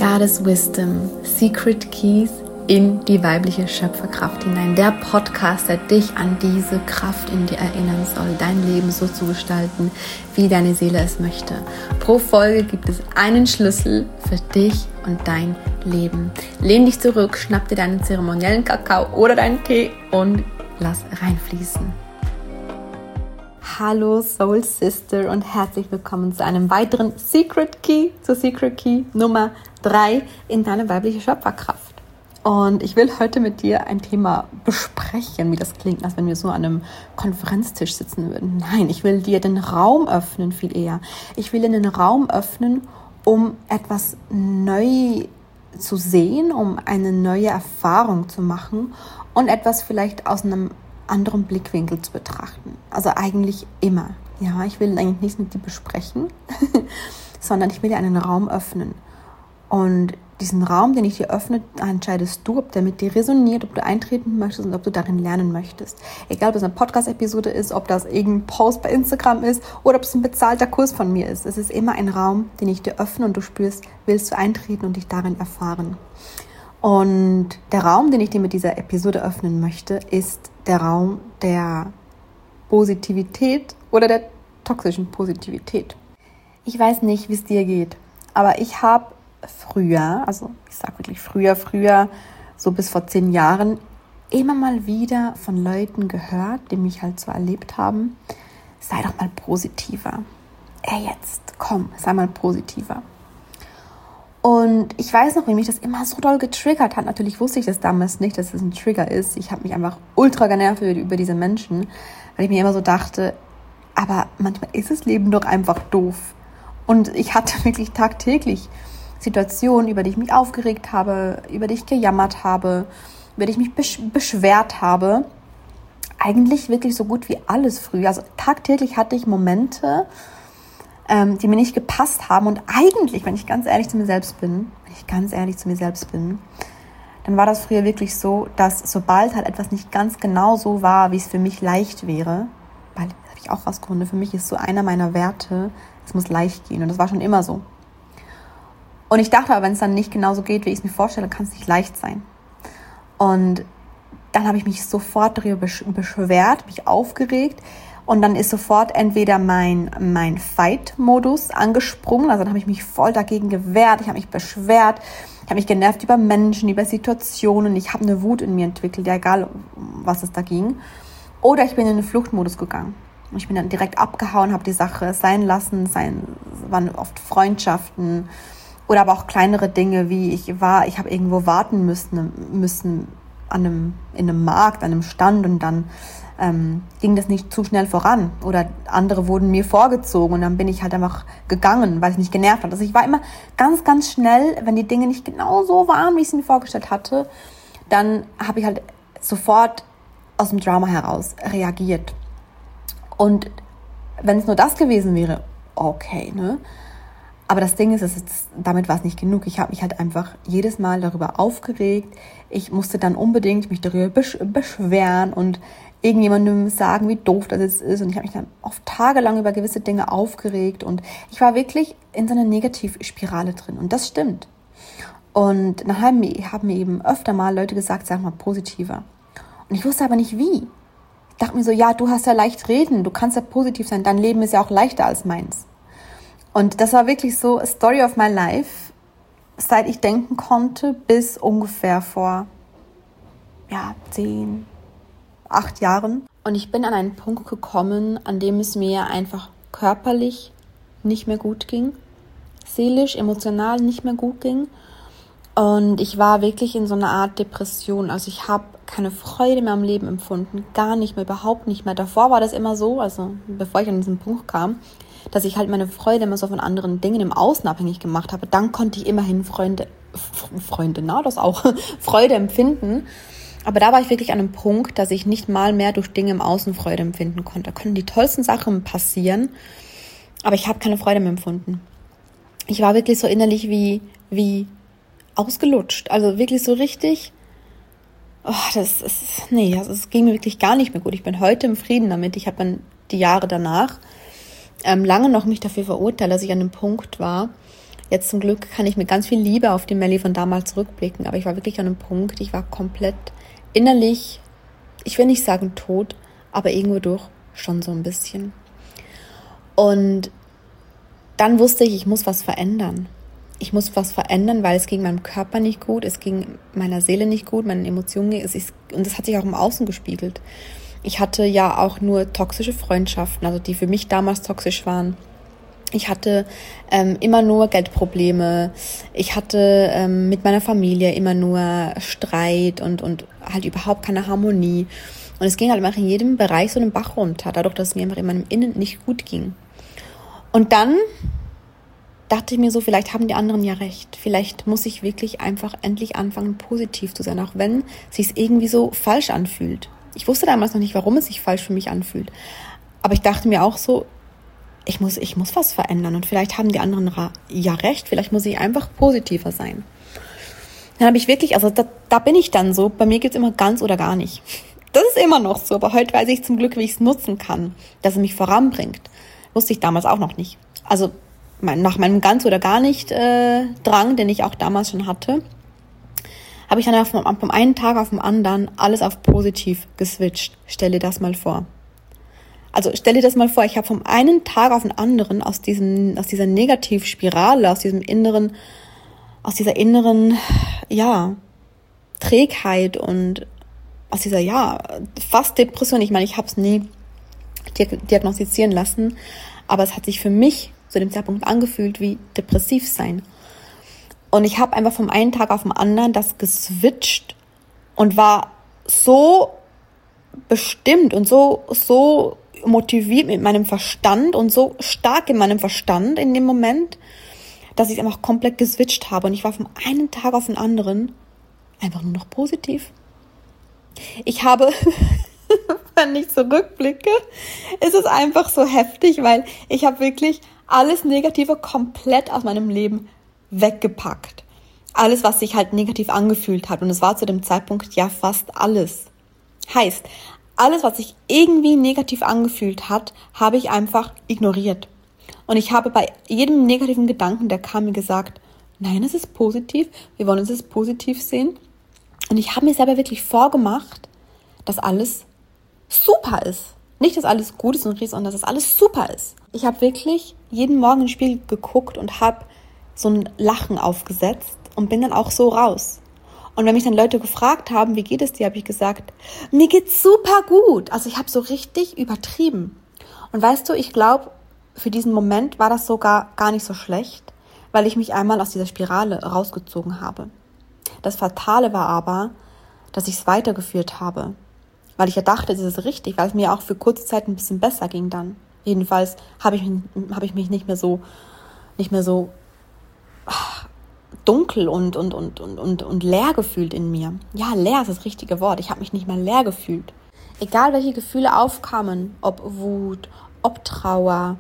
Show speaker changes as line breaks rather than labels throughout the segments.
Goddess Wisdom, Secret Keys in die weibliche Schöpferkraft hinein. Der Podcast, der dich an diese Kraft in dir erinnern soll, dein Leben so zu gestalten, wie deine Seele es möchte. Pro Folge gibt es einen Schlüssel für dich und dein Leben. Lehn dich zurück, schnapp dir deinen zeremoniellen Kakao oder deinen Tee und lass reinfließen. Hallo Soul Sister und herzlich willkommen zu einem weiteren Secret Key, zur Secret Key Nummer 3 in deine weibliche Schöpferkraft. Und ich will heute mit dir ein Thema besprechen, wie das klingt, als wenn wir so an einem Konferenztisch sitzen würden. Nein, ich will dir den Raum öffnen, viel eher. Ich will dir den Raum öffnen, um etwas neu zu sehen, um eine neue Erfahrung zu machen und etwas vielleicht aus einem anderen Blickwinkel zu betrachten. Also eigentlich immer. Ja, ich will eigentlich nichts mit dir besprechen, sondern ich will dir einen Raum öffnen. Und diesen Raum, den ich dir öffne, entscheidest du, ob der mit dir resoniert, ob du eintreten möchtest und ob du darin lernen möchtest. Egal, ob das eine Podcast-Episode ist, ob das irgendein Post bei Instagram ist oder ob es ein bezahlter Kurs von mir ist. Es ist immer ein Raum, den ich dir öffne und du spürst, willst du eintreten und dich darin erfahren. Und der Raum, den ich dir mit dieser Episode öffnen möchte, ist der Raum der Positivität oder der toxischen Positivität. Ich weiß nicht, wie es dir geht, aber ich habe früher, also ich sage wirklich früher, so bis vor 10 Jahren, immer mal wieder von Leuten gehört, die mich halt so erlebt haben, sei doch mal positiver. Jetzt, komm, sei mal positiver. Und ich weiß noch, wie mich das immer so doll getriggert hat. Natürlich wusste ich das damals nicht, dass es ein Trigger ist. Ich habe mich einfach ultra genervt über diese Menschen, weil ich mir immer so dachte, aber manchmal ist das Leben doch einfach doof. Und ich hatte wirklich tagtäglich Situationen, über die ich mich aufgeregt habe, über die ich gejammert habe, über die ich mich beschwert habe. Eigentlich wirklich so gut wie alles früher. Also tagtäglich hatte ich Momente, die mir nicht gepasst haben. Und eigentlich, wenn ich ganz ehrlich zu mir selbst bin, dann war das früher wirklich so, dass sobald halt etwas nicht ganz genau so war, wie es für mich leicht wäre, weil, das habe ich auch rausgefunden, für mich ist so einer meiner Werte, es muss leicht gehen. Und das war schon immer so. Und ich dachte aber, wenn es dann nicht genauso geht, wie ich es mir vorstelle, kann es nicht leicht sein. Und dann habe ich mich sofort darüber beschwert, mich aufgeregt. Und dann ist sofort entweder mein Fight-Modus angesprungen, also dann habe ich mich voll dagegen gewehrt, ich habe mich beschwert, ich habe mich genervt über Menschen, über Situationen, ich habe eine Wut in mir entwickelt, ja, egal was es da ging. Oder ich bin in den Fluchtmodus gegangen. Und ich bin dann direkt abgehauen, habe die Sache sein lassen, waren oft Freundschaften oder aber auch kleinere Dinge, wie ich habe irgendwo warten müssen in einem Markt, an einem Stand und dann ging das nicht zu schnell voran oder andere wurden mir vorgezogen und dann bin ich halt einfach gegangen, weil es mich genervt hat. Also ich war immer ganz, ganz schnell, wenn die Dinge nicht genau so waren, wie ich es mir vorgestellt hatte, dann habe ich halt sofort aus dem Drama heraus reagiert. Und wenn es nur das gewesen wäre, okay, ne? Aber das Ding ist, damit war es nicht genug. Ich habe mich halt einfach jedes Mal darüber aufgeregt. Ich musste dann unbedingt mich darüber beschweren und irgendjemandem sagen, wie doof das jetzt ist. Und ich habe mich dann oft tagelang über gewisse Dinge aufgeregt. Und ich war wirklich in so einer Negativspirale drin. Und das stimmt. Und dann haben mir eben öfter mal Leute gesagt, sag mal positiver. Und ich wusste aber nicht wie. Ich dachte mir so, ja, du hast ja leicht reden. Du kannst ja positiv sein. Dein Leben ist ja auch leichter als meins. Und das war wirklich so a story of my life, seit ich denken konnte, bis ungefähr vor 8 Jahren. Und ich bin an einen Punkt gekommen, an dem es mir einfach körperlich nicht mehr gut ging, seelisch, emotional nicht mehr gut ging. Und ich war wirklich in so einer Art Depression. Also ich habe keine Freude mehr am Leben empfunden, gar nicht mehr, überhaupt nicht mehr. Davor war das immer so, also bevor ich an diesen Punkt kam, dass ich halt meine Freude immer so von anderen Dingen im Außen abhängig gemacht habe. Dann konnte ich immerhin Freude empfinden. Aber da war ich wirklich an einem Punkt, dass ich nicht mal mehr durch Dinge im Außen Freude empfinden konnte. Da können die tollsten Sachen passieren, aber ich habe keine Freude mehr empfunden. Ich war wirklich so innerlich wie ausgelutscht. Also wirklich so richtig, es ging mir wirklich gar nicht mehr gut. Ich bin heute im Frieden damit. Ich habe dann die Jahre danach lange noch mich dafür verurteilt, dass ich an einem Punkt war, Jetzt zum Glück kann ich mit ganz viel Liebe auf die Melli von damals zurückblicken, aber ich war wirklich an einem Punkt, ich war komplett innerlich, ich will nicht sagen tot, aber irgendwo durch schon so ein bisschen. Und dann wusste ich muss was verändern. Ich muss was verändern, weil es ging meinem Körper nicht gut, es ging meiner Seele nicht gut, meinen Emotionen, und das hat sich auch im Außen gespiegelt. Ich hatte ja auch nur toxische Freundschaften, also die für mich damals toxisch waren. Ich hatte immer nur Geldprobleme. Ich hatte mit meiner Familie immer nur Streit und halt überhaupt keine Harmonie. Und es ging halt einfach in jedem Bereich so einen Bach runter, dadurch, dass es mir einfach in meinem Innen nicht gut ging. Und dann dachte ich mir so, vielleicht haben die anderen ja recht. Vielleicht muss ich wirklich einfach endlich anfangen, positiv zu sein, auch wenn es sich irgendwie so falsch anfühlt. Ich wusste damals noch nicht, warum es sich falsch für mich anfühlt. Aber ich dachte mir auch so, ich muss was verändern und vielleicht haben die anderen ja recht, vielleicht muss ich einfach positiver sein. Dann habe ich wirklich, also da bin ich dann so, bei mir gibt es immer ganz oder gar nicht. Das ist immer noch so, aber heute weiß ich zum Glück, wie ich es nutzen kann, dass es mich voranbringt. Wusste ich damals auch noch nicht. Also nach meinem ganz oder gar nicht Drang, den ich auch damals schon hatte, habe ich dann vom einen Tag auf den anderen alles auf positiv geswitcht. Stell dir das mal vor. Also stell dir das mal vor, ich habe vom einen Tag auf den anderen aus dieser Negativspirale, aus dieser inneren, Trägheit und aus dieser, fast Depression. Ich meine, ich habe es nie diagnostizieren lassen, aber es hat sich für mich zu dem Zeitpunkt angefühlt wie depressiv sein. Und ich habe einfach vom einen Tag auf den anderen das geswitcht und war so bestimmt und so motiviert mit meinem Verstand und so stark in meinem Verstand in dem Moment, dass ich einfach komplett geswitcht habe. Und ich war vom einen Tag auf den anderen einfach nur noch positiv. Ich habe, wenn ich zurückblicke, ist es einfach so heftig, weil ich habe wirklich alles Negative komplett aus meinem Leben weggepackt. Alles, was sich halt negativ angefühlt hat. Und es war zu dem Zeitpunkt ja fast alles. Heißt, alles, was sich irgendwie negativ angefühlt hat, habe ich einfach ignoriert. Und ich habe bei jedem negativen Gedanken, der kam, mir gesagt, nein, es ist positiv, wir wollen es positiv sehen. Und ich habe mir selber wirklich vorgemacht, dass alles super ist. Nicht, dass alles gut ist und sondern dass es alles super ist. Ich habe wirklich jeden Morgen ins Spiegel geguckt und habe so ein Lachen aufgesetzt und bin dann auch so raus. Und wenn mich dann Leute gefragt haben, wie geht es dir, habe ich gesagt, mir geht's super gut. Also ich habe so richtig übertrieben. Und weißt du, ich glaube, für diesen Moment war das sogar gar nicht so schlecht, weil ich mich einmal aus dieser Spirale rausgezogen habe. Das Fatale war aber, dass ich es weitergeführt habe. Weil ich ja dachte, das ist richtig, weil es mir auch für kurze Zeit ein bisschen besser ging dann. Jedenfalls habe ich mich nicht mehr so dunkel und leer gefühlt in mir. Ja, leer ist das richtige Wort. Ich habe mich nicht mehr leer gefühlt. Egal, welche Gefühle aufkamen, ob Wut, ob Trauer,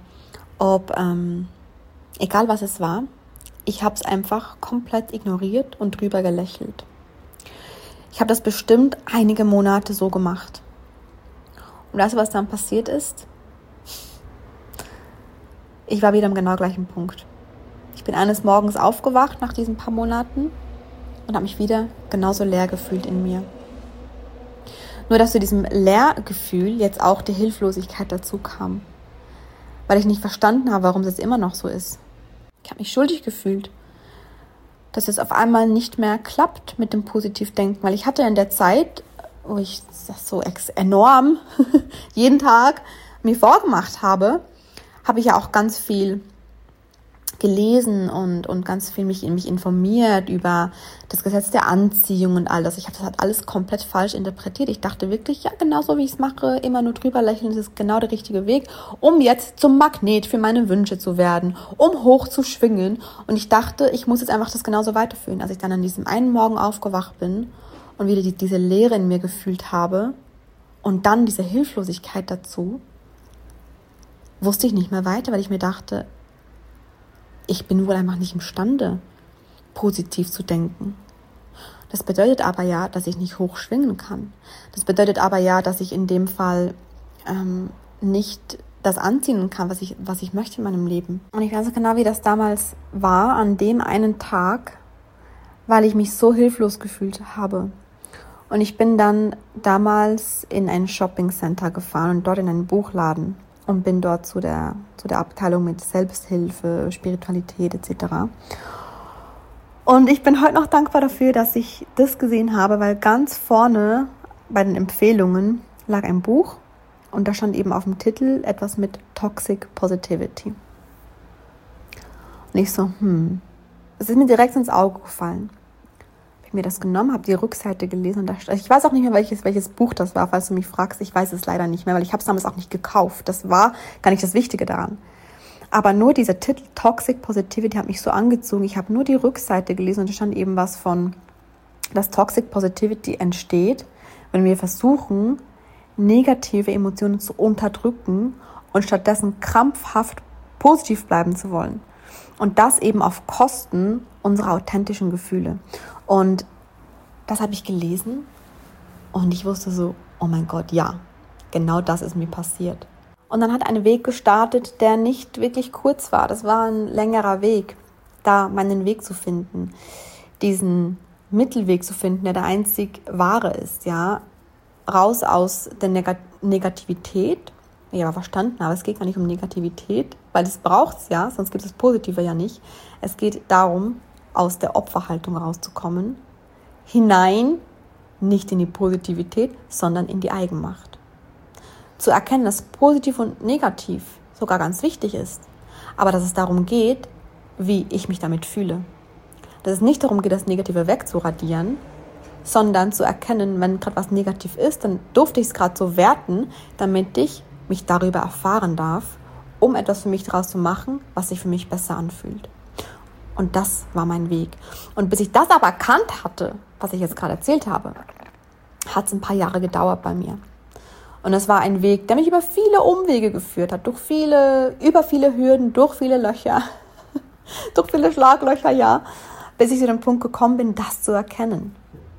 egal was es war, ich habe es einfach komplett ignoriert und drüber gelächelt. Ich habe das bestimmt einige Monate so gemacht. Und weißt du, was dann passiert ist? Ich war wieder am genau gleichen Punkt. Ich bin eines Morgens aufgewacht nach diesen paar Monaten und habe mich wieder genauso leer gefühlt in mir. Nur, dass zu diesem Leergefühl jetzt auch die Hilflosigkeit dazu kam. Weil ich nicht verstanden habe, warum das immer noch so ist. Ich habe mich schuldig gefühlt, dass es auf einmal nicht mehr klappt mit dem Positivdenken. Weil ich hatte in der Zeit, wo ich das so enorm jeden Tag mir vorgemacht habe, habe ich ja auch ganz viel gelesen und ganz viel mich informiert über das Gesetz der Anziehung und all das. Ich habe das halt alles komplett falsch interpretiert. Ich dachte wirklich, ja, genauso wie ich es mache, immer nur drüber lächeln, das ist genau der richtige Weg, um jetzt zum Magnet für meine Wünsche zu werden, um hoch zu schwingen. Und ich dachte, ich muss jetzt einfach das genauso weiterführen. Als ich dann an diesem einen Morgen aufgewacht bin und wieder diese Leere in mir gefühlt habe und dann diese Hilflosigkeit dazu, wusste ich nicht mehr weiter, weil ich mir dachte, ich bin wohl einfach nicht imstande, positiv zu denken. Das bedeutet aber ja, dass ich nicht hoch schwingen kann. Das bedeutet aber ja, dass ich in dem Fall nicht das anziehen kann, was ich möchte in meinem Leben. Und ich weiß genau, wie das damals war, an dem einen Tag, weil ich mich so hilflos gefühlt habe. Und ich bin dann damals in ein Shopping-Center gefahren und dort in einen Buchladen und bin dort zu der Abteilung mit Selbsthilfe, Spiritualität etc. Und ich bin heute noch dankbar dafür, dass ich das gesehen habe, weil ganz vorne bei den Empfehlungen lag ein Buch und da stand eben auf dem Titel etwas mit Toxic Positivity. Und ich so, es ist mir direkt ins Auge gefallen. Habe ich mir das genommen, habe die Rückseite gelesen und ich weiß auch nicht mehr, welches Buch das war, falls du mich fragst. Ich weiß es leider nicht mehr, weil ich habe es damals auch nicht gekauft. Das war gar nicht das Wichtige daran. Aber nur dieser Titel Toxic Positivity hat mich so angezogen. Ich habe nur die Rückseite gelesen und da stand eben was von, dass Toxic Positivity entsteht, wenn wir versuchen, negative Emotionen zu unterdrücken und stattdessen krampfhaft positiv bleiben zu wollen. Und das eben auf Kosten unserer authentischen Gefühle. Und das habe ich gelesen und ich wusste so, oh mein Gott, ja, genau das ist mir passiert. Und dann hat ein Weg gestartet, der nicht wirklich kurz war. Das war ein längerer Weg, da meinen Weg zu finden, diesen Mittelweg zu finden, der einzig wahre ist, ja, raus aus der Negativität. Ja, verstanden, aber es geht gar nicht um Negativität, weil das braucht es ja, sonst gibt es das Positive ja nicht. Es geht darum, aus der Opferhaltung rauszukommen, hinein, nicht in die Positivität, sondern in die Eigenmacht. Zu erkennen, dass positiv und negativ sogar ganz wichtig ist, aber dass es darum geht, wie ich mich damit fühle. Dass es nicht darum geht, das Negative wegzuradieren, sondern zu erkennen, wenn gerade was negativ ist, dann durfte ich es gerade so werten, damit ich mich darüber erfahren darf, um etwas für mich daraus zu machen, was sich für mich besser anfühlt. Und das war mein Weg. Und bis ich das aber erkannt hatte, was ich jetzt gerade erzählt habe, hat es ein paar Jahre gedauert bei mir. Und es war ein Weg, der mich über viele Umwege geführt hat, über viele Hürden, durch viele Löcher, durch viele Schlaglöcher, ja, bis ich zu dem Punkt gekommen bin, das zu erkennen.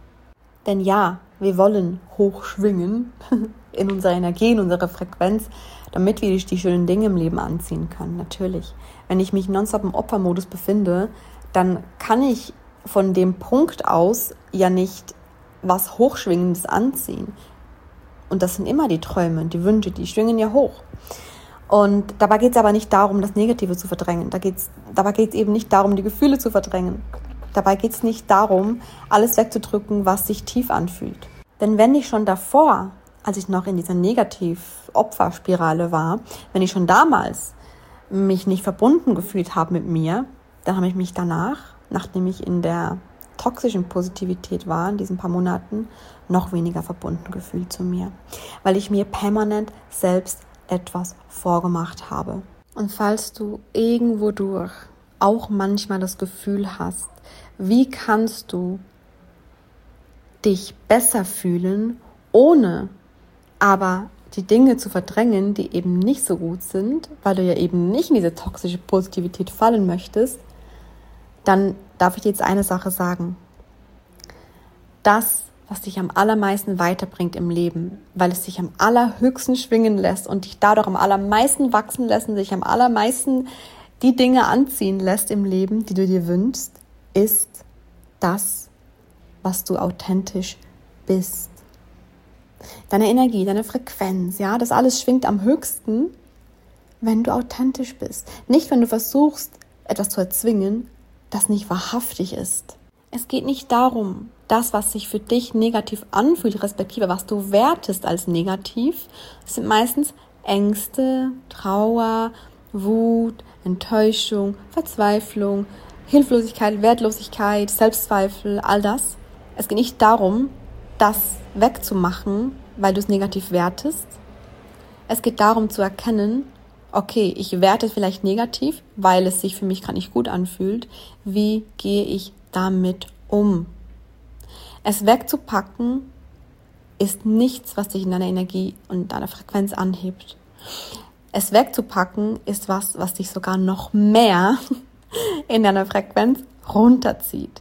Denn ja, wir wollen hochschwingen in unserer Energie, in unserer Frequenz, damit wir die schönen Dinge im Leben anziehen können, natürlich. Wenn ich mich nonstop im Opfermodus befinde, dann kann ich von dem Punkt aus ja nicht was Hochschwingendes anziehen. Und das sind immer die Träume, die Wünsche, die schwingen ja hoch. Und dabei geht es aber nicht darum, das Negative zu verdrängen. Dabei geht es eben nicht darum, die Gefühle zu verdrängen. Dabei geht es nicht darum, alles wegzudrücken, was sich tief anfühlt. Denn wenn ich schon davor, als ich noch in dieser Negativ-Opferspirale war, wenn ich schon damals mich nicht verbunden gefühlt habe mit mir, dann habe ich mich danach, nachdem ich in der toxischen Positivität war, in diesen paar Monaten, noch weniger verbunden gefühlt zu mir, weil ich mir permanent selbst etwas vorgemacht habe. Und falls du irgendwo durch auch manchmal das Gefühl hast, wie kannst du dich besser fühlen, ohne aber die Dinge zu verdrängen, die eben nicht so gut sind, weil du ja eben nicht in diese toxische Positivität fallen möchtest, dann darf ich dir jetzt eine Sache sagen. Das, was dich am allermeisten weiterbringt im Leben, weil es dich am allerhöchsten schwingen lässt und dich dadurch am allermeisten wachsen lässt und dich am allermeisten die Dinge anziehen lässt im Leben, die du dir wünschst, ist das, was du authentisch bist. Deine Energie, deine Frequenz, ja, das alles schwingt am höchsten, wenn du authentisch bist. Nicht, wenn du versuchst, etwas zu erzwingen, das nicht wahrhaftig ist. Es geht nicht darum, das, was sich für dich negativ anfühlt, respektive was du wertest als negativ, das sind meistens Ängste, Trauer, Wut, Enttäuschung, Verzweiflung, Hilflosigkeit, Wertlosigkeit, Selbstzweifel, all das. Es geht nicht darum, das wegzumachen, weil du es negativ wertest. Es geht darum zu erkennen, okay, ich werte vielleicht negativ, weil es sich für mich gerade nicht gut anfühlt. Wie gehe ich damit um? Es wegzupacken ist nichts, was dich in deiner Energie und deiner Frequenz anhebt. Es wegzupacken ist was dich sogar noch mehr in deiner Frequenz runterzieht.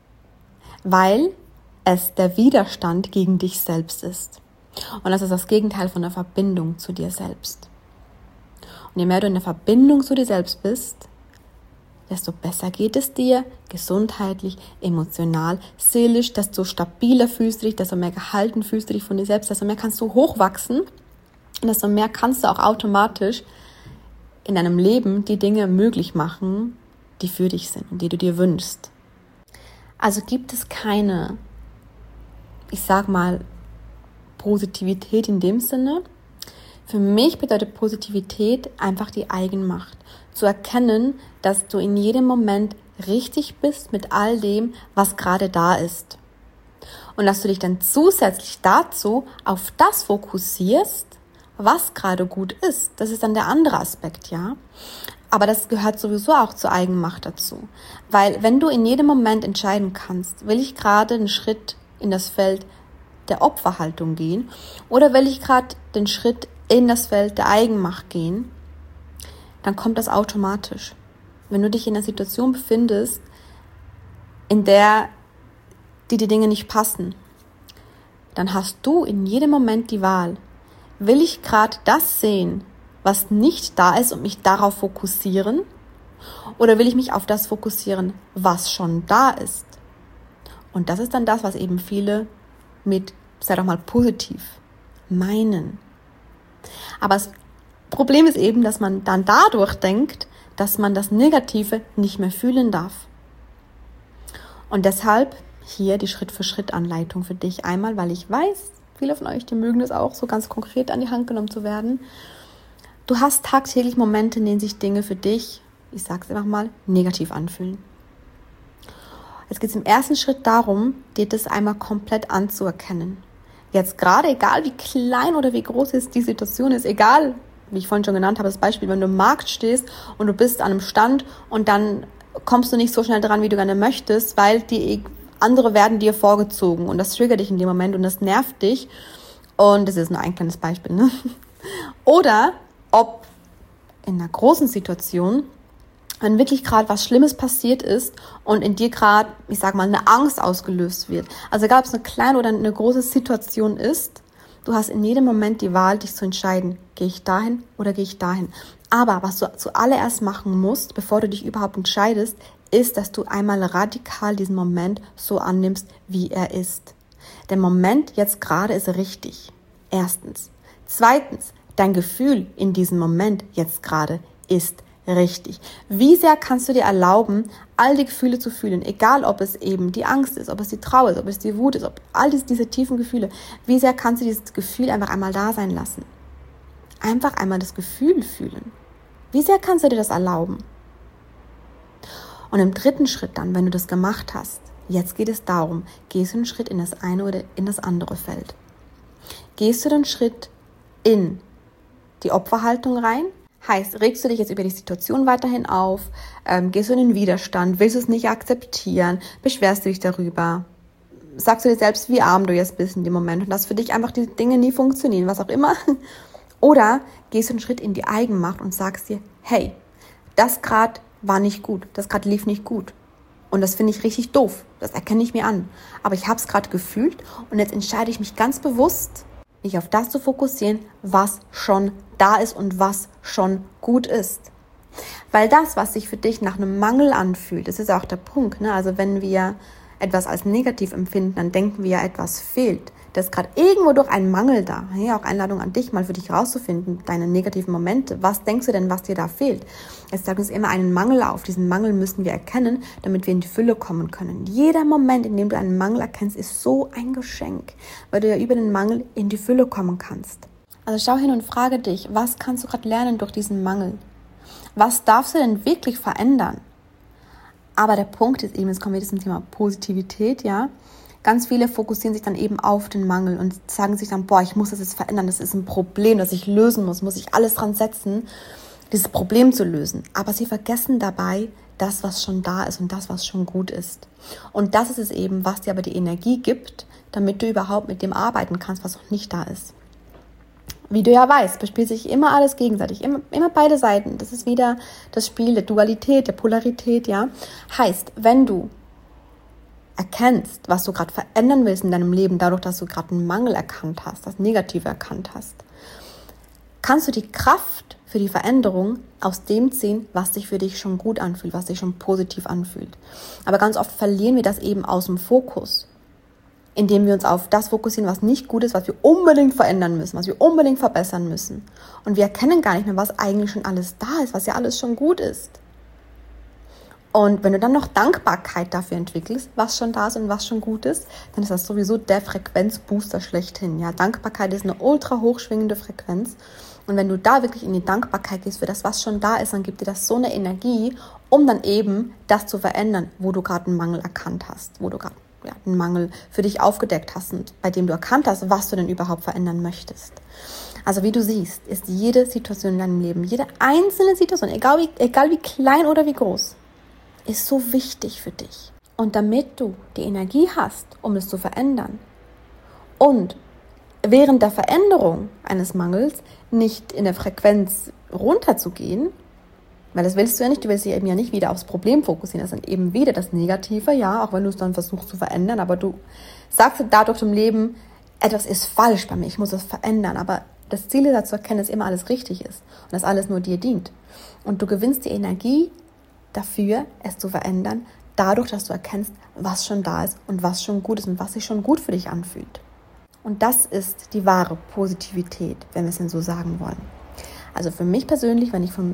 Weil es der Widerstand gegen dich selbst ist. Und das ist das Gegenteil von der Verbindung zu dir selbst. Und je mehr du in der Verbindung zu dir selbst bist, desto besser geht es dir, gesundheitlich, emotional, seelisch, desto stabiler fühlst du dich, desto mehr gehalten fühlst du dich von dir selbst, desto mehr kannst du hochwachsen und desto mehr kannst du auch automatisch in deinem Leben die Dinge möglich machen, die für dich sind und die du dir wünschst. Also gibt es keine, ich sag mal, Positivität in dem Sinne. Für mich bedeutet Positivität einfach die Eigenmacht. Zu erkennen, dass du in jedem Moment richtig bist mit all dem, was gerade da ist. Und dass du dich dann zusätzlich dazu auf das fokussierst, was gerade gut ist. Das ist dann der andere Aspekt, ja. Aber das gehört sowieso auch zur Eigenmacht dazu. Weil wenn du in jedem Moment entscheiden kannst, will ich gerade einen Schritt in das Feld der Opferhaltung gehen oder will ich gerade den Schritt in das Feld der Eigenmacht gehen, dann kommt das automatisch. Wenn du dich in einer Situation befindest, in der die Dinge nicht passen, dann hast du in jedem Moment die Wahl. Will ich gerade das sehen, was nicht da ist und mich darauf fokussieren? Oder will ich mich auf das fokussieren, was schon da ist? Und das ist dann das, was eben viele mit, sei doch mal positiv, meinen. Aber das Problem ist eben, dass man dann dadurch denkt, dass man das Negative nicht mehr fühlen darf. Und deshalb hier die Schritt-für-Schritt-Anleitung für dich einmal, weil ich weiß, viele von euch, die mögen es auch, so ganz konkret an die Hand genommen zu werden. Du hast tagtäglich Momente, in denen sich Dinge für dich, ich sage es einfach mal, negativ anfühlen. Jetzt geht es im ersten Schritt darum, dir das einmal komplett anzuerkennen. Jetzt gerade, egal wie klein oder wie groß ist die Situation ist, egal, wie ich vorhin schon genannt habe, das Beispiel, wenn du im Markt stehst und du bist an einem Stand und dann kommst du nicht so schnell dran, wie du gerne möchtest, weil die andere werden dir vorgezogen und das triggert dich in dem Moment und das nervt dich. Und das ist nur ein kleines Beispiel, ne? Oder ob in einer großen Situation, wenn wirklich gerade was Schlimmes passiert ist und in dir gerade, ich sag mal, eine Angst ausgelöst wird. Also egal, ob es eine kleine oder eine große Situation ist, du hast in jedem Moment die Wahl, dich zu entscheiden, gehe ich dahin oder gehe ich dahin. Aber was du zuallererst machen musst, bevor du dich überhaupt entscheidest, ist, dass du einmal radikal diesen Moment so annimmst, wie er ist. Der Moment jetzt gerade ist richtig. Erstens. Zweitens, dein Gefühl in diesem Moment jetzt gerade ist richtig. Wie sehr kannst du dir erlauben, all die Gefühle zu fühlen, egal ob es eben die Angst ist, ob es die Trauer ist, ob es die Wut ist, ob all diese tiefen Gefühle, wie sehr kannst du dieses Gefühl einfach einmal da sein lassen? Einfach einmal das Gefühl fühlen. Wie sehr kannst du dir das erlauben? Und im dritten Schritt dann, wenn du das gemacht hast, jetzt geht es darum, gehst du einen Schritt in das eine oder in das andere Feld. Gehst du den Schritt in die Opferhaltung rein? Heißt, regst du dich jetzt über die Situation weiterhin auf? Gehst du in den Widerstand? Willst du es nicht akzeptieren? Beschwerst du dich darüber? Sagst du dir selbst, wie arm du jetzt bist in dem Moment und dass für dich einfach die Dinge nie funktionieren, was auch immer? Oder gehst du einen Schritt in die Eigenmacht und sagst dir, hey, das gerade war nicht gut, das gerade lief nicht gut. Und das finde ich richtig doof, das erkenne ich mir an. Aber ich habe es gerade gefühlt und jetzt entscheide ich mich ganz bewusst, mich auf das zu fokussieren, was schon da ist und was schon gut ist. Weil das, was sich für dich nach einem Mangel anfühlt, das ist auch der Punkt, ne? Also wenn wir etwas als negativ empfinden, dann denken wir ja, etwas fehlt. Da ist gerade irgendwo durch ein Mangel da. Hier auch Einladung an dich, mal für dich rauszufinden, deine negativen Momente. Was denkst du denn, was dir da fehlt? Es sagt uns immer einen Mangel auf. Diesen Mangel müssen wir erkennen, damit wir in die Fülle kommen können. Jeder Moment, in dem du einen Mangel erkennst, ist so ein Geschenk, weil du ja über den Mangel in die Fülle kommen kannst. Also schau hin und frage dich, was kannst du gerade lernen durch diesen Mangel? Was darfst du denn wirklich verändern? Aber der Punkt ist eben, jetzt kommen wir zum Thema Positivität, ja. Ganz viele fokussieren sich dann eben auf den Mangel und sagen sich dann, ich muss das jetzt verändern, das ist ein Problem, das ich lösen muss ich alles dran setzen, dieses Problem zu lösen. Aber sie vergessen dabei das, was schon da ist und das, was schon gut ist. Und das ist es eben, was dir aber die Energie gibt, damit du überhaupt mit dem arbeiten kannst, was noch nicht da ist. Wie du ja weißt, bespielt sich immer alles gegenseitig, immer beide Seiten. Das ist wieder das Spiel der Dualität, der Polarität, ja. Heißt, wenn du erkennst, was du gerade verändern willst in deinem Leben, dadurch, dass du gerade einen Mangel erkannt hast, das Negative erkannt hast, kannst du die Kraft für die Veränderung aus dem ziehen, was sich für dich schon gut anfühlt, was sich schon positiv anfühlt. Aber ganz oft verlieren wir das eben aus dem Fokus, indem wir uns auf das fokussieren, was nicht gut ist, was wir unbedingt verändern müssen, was wir unbedingt verbessern müssen. Und wir erkennen gar nicht mehr, was eigentlich schon alles da ist, was ja alles schon gut ist. Und wenn du dann noch Dankbarkeit dafür entwickelst, was schon da ist und was schon gut ist, dann ist das sowieso der Frequenzbooster schlechthin. Ja, Dankbarkeit ist eine ultra hochschwingende Frequenz. Und wenn du da wirklich in die Dankbarkeit gehst für das, was schon da ist, dann gibt dir das so eine Energie, um dann eben das zu verändern, wo du gerade einen Mangel erkannt hast, wo du gerade einen Mangel für dich aufgedeckt hast und bei dem du erkannt hast, was du denn überhaupt verändern möchtest. Also wie du siehst, ist jede Situation in deinem Leben, jede einzelne Situation, egal wie klein oder wie groß, ist so wichtig für dich. Und damit du die Energie hast, um es zu verändern und während der Veränderung eines Mangels nicht in der Frequenz runterzugehen, weil das willst du ja nicht, du willst dich eben ja nicht wieder aufs Problem fokussieren, das ist dann eben wieder das Negative, ja, auch wenn du es dann versuchst zu verändern, aber du sagst dadurch im Leben, etwas ist falsch bei mir, ich muss das verändern, aber das Ziel ist zu erkennen, dass immer alles richtig ist und dass alles nur dir dient. Und du gewinnst die Energie dafür, es zu verändern, dadurch, dass du erkennst, was schon da ist und was schon gut ist und was sich schon gut für dich anfühlt. Und das ist die wahre Positivität, wenn wir es denn so sagen wollen. Also für mich persönlich, wenn ich von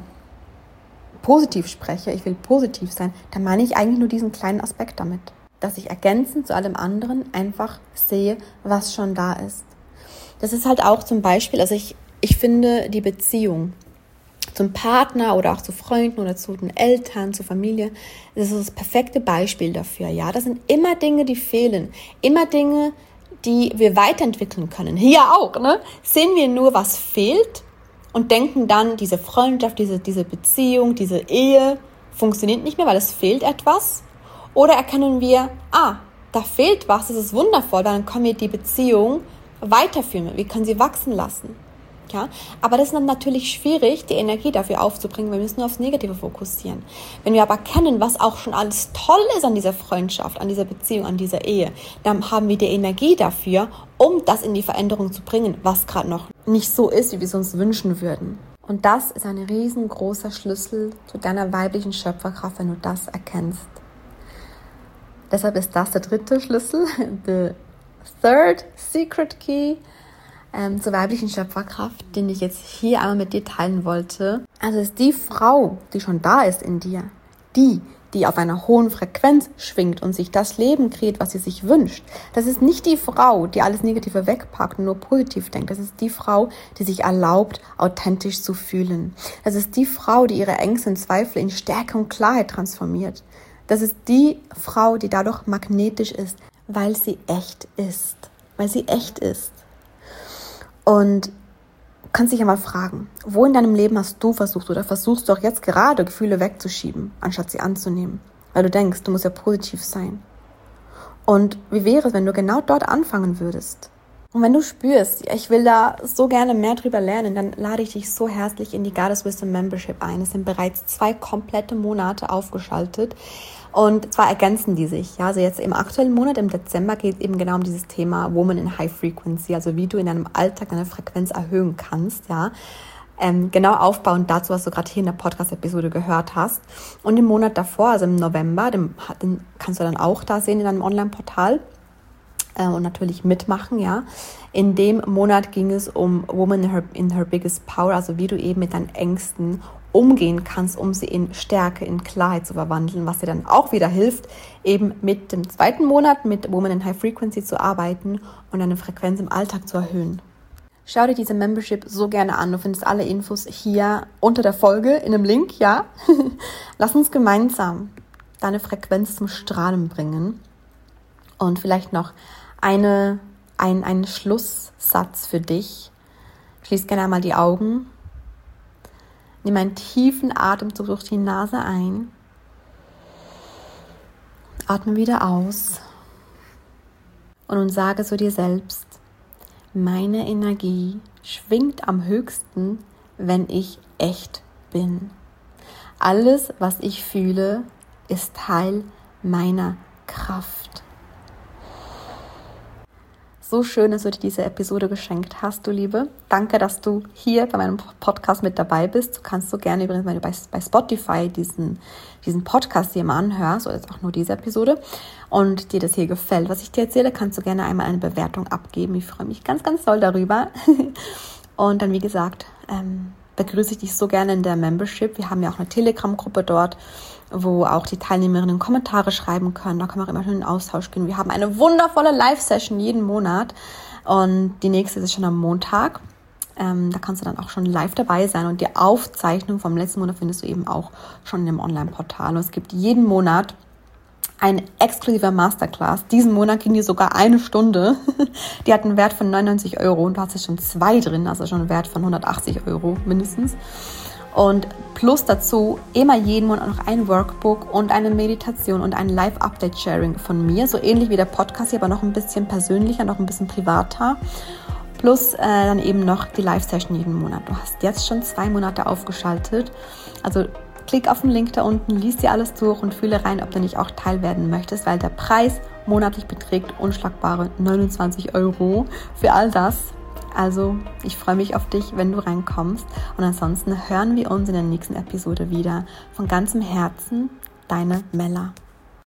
positiv spreche, ich will positiv sein, dann meine ich eigentlich nur diesen kleinen Aspekt damit. Dass ich ergänzend zu allem anderen einfach sehe, was schon da ist. Das ist halt auch zum Beispiel, also ich finde die Beziehung zum Partner oder auch zu Freunden oder zu den Eltern, zur Familie, das ist das perfekte Beispiel dafür. Ja, das sind immer Dinge, die fehlen. Immer Dinge, die wir weiterentwickeln können. Hier auch, ne? Sehen wir nur, was fehlt und denken dann, diese Freundschaft, diese Beziehung, diese Ehe funktioniert nicht mehr, weil es fehlt etwas. Oder erkennen wir, da fehlt was, das ist wundervoll, dann können wir die Beziehung weiterführen, wir können sie wachsen lassen. Ja, aber das ist dann natürlich schwierig, die Energie dafür aufzubringen, weil wir müssen nur aufs Negative fokussieren. Wenn wir aber erkennen, was auch schon alles toll ist an dieser Freundschaft, an dieser Beziehung, an dieser Ehe, dann haben wir die Energie dafür, um das in die Veränderung zu bringen, was gerade noch nicht so ist, wie wir es uns wünschen würden. Und das ist ein riesengroßer Schlüssel zu deiner weiblichen Schöpferkraft, wenn du das erkennst. Deshalb ist das der dritte Schlüssel, the third secret key, zur weiblichen Schöpferkraft, den ich jetzt hier einmal mit dir teilen wollte. Also ist die Frau, die schon da ist in dir, die auf einer hohen Frequenz schwingt und sich das Leben kreiert, was sie sich wünscht. Das ist nicht die Frau, die alles Negative wegpackt und nur positiv denkt. Das ist die Frau, die sich erlaubt, authentisch zu fühlen. Das ist die Frau, die ihre Ängste und Zweifel in Stärke und Klarheit transformiert. Das ist die Frau, die dadurch magnetisch ist, weil sie echt ist. Weil sie echt ist. Und du kannst dich ja mal fragen, wo in deinem Leben hast du versucht oder versuchst du auch jetzt gerade Gefühle wegzuschieben, anstatt sie anzunehmen? Weil du denkst, du musst ja positiv sein. Und wie wäre es, wenn du genau dort anfangen würdest? Und wenn du spürst, ich will da so gerne mehr drüber lernen, dann lade ich dich so herzlich in die Goddess Wisdom Membership ein. Es sind bereits 2 komplette Monate aufgeschaltet. Und zwar ergänzen die sich. Ja, also jetzt im aktuellen Monat, im Dezember, geht es eben genau um dieses Thema Woman in High Frequency, also wie du in deinem Alltag deine Frequenz erhöhen kannst. Ja, genau aufbauend dazu, was du gerade hier in der Podcast-Episode gehört hast. Und im Monat davor, also im November, den kannst du dann auch da sehen in deinem Online-Portal und natürlich mitmachen. Ja, in dem Monat ging es um Woman in her Biggest Power, also wie du eben mit deinen Ängsten umgehen kannst, um sie in Stärke, in Klarheit zu verwandeln, was dir dann auch wieder hilft, eben mit dem 2. Monat mit Woman in High Frequency zu arbeiten und deine Frequenz im Alltag zu erhöhen. Schau dir diese Membership so gerne an. Du findest alle Infos hier unter der Folge in einem Link, ja? Lass uns gemeinsam deine Frequenz zum Strahlen bringen. Und vielleicht noch einen Schlusssatz für dich. Schließ gerne einmal die Augen. Nimm einen tiefen Atemzug durch die Nase ein. Atme wieder aus. Und nun sage so dir selbst, meine Energie schwingt am höchsten, wenn ich echt bin. Alles, was ich fühle, ist Teil meiner Kraft. So schön, dass du dir diese Episode geschenkt hast, du Liebe. Danke, dass du hier bei meinem Podcast mit dabei bist. Du kannst so gerne übrigens, wenn du bei Spotify diesen Podcast hier mal anhörst, oder jetzt auch nur diese Episode, und dir das hier gefällt, was ich dir erzähle, kannst du gerne einmal eine Bewertung abgeben. Ich freue mich ganz, ganz doll darüber. Und dann, wie gesagt, begrüße ich dich so gerne in der Membership. Wir haben ja auch eine Telegram-Gruppe dort, wo auch die Teilnehmerinnen Kommentare schreiben können. Da kann man auch immer schon in den Austausch gehen. Wir haben eine wundervolle Live-Session jeden Monat und die nächste ist schon am Montag. Da kannst du dann auch schon live dabei sein und die Aufzeichnung vom letzten Monat findest du eben auch schon in dem Online-Portal. Und es gibt jeden Monat ein exklusiver Masterclass. Diesen Monat ging die sogar 1 Stunde. Die hat einen Wert von 99 € und du hast jetzt schon 2 drin, also schon einen Wert von 180 € mindestens. Und plus dazu immer jeden Monat noch ein Workbook und eine Meditation und ein Live-Update-Sharing von mir. So ähnlich wie der Podcast hier, aber noch ein bisschen persönlicher, noch ein bisschen privater. Plus dann eben noch die Live-Session jeden Monat. Du hast jetzt schon 2 Monate aufgeschaltet. Also klick auf den Link da unten, lies dir alles durch und fühle rein, ob du nicht auch Teil werden möchtest, weil der Preis monatlich beträgt unschlagbare 29 € für all das. Also ich freue mich auf dich, wenn du reinkommst. Und ansonsten hören wir uns in der nächsten Episode wieder. Von ganzem Herzen, deine Mella.